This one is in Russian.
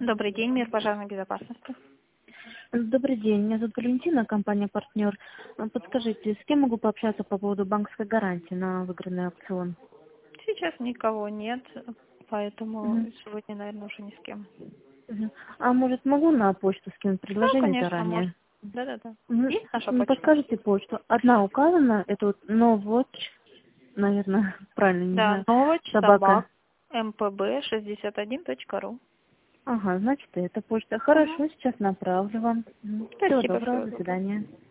Добрый день, мир пожарной безопасности. Добрый день, меня зовут Валентина, компания «Партнер». Подскажите, с кем могу пообщаться по поводу банковской гарантии на выигранный аукцион? Сейчас никого нет, поэтому Мгм. сегодня, наверное, уже ни с кем. Мгм. А может, могу на почту скинуть Да, предложение конечно, может. заранее? Да-да-да. Мгм. Есть наша почта? Подскажите почту. Одна указана, это вот NoWatch, наверное, правильно, не Да, знаю, новоч собака. собак mpb61.ru. Ага, значит, это почта. Угу. Хорошо, сейчас направлю вам. Всего Спасибо, доброго, всего до доброго. свидания.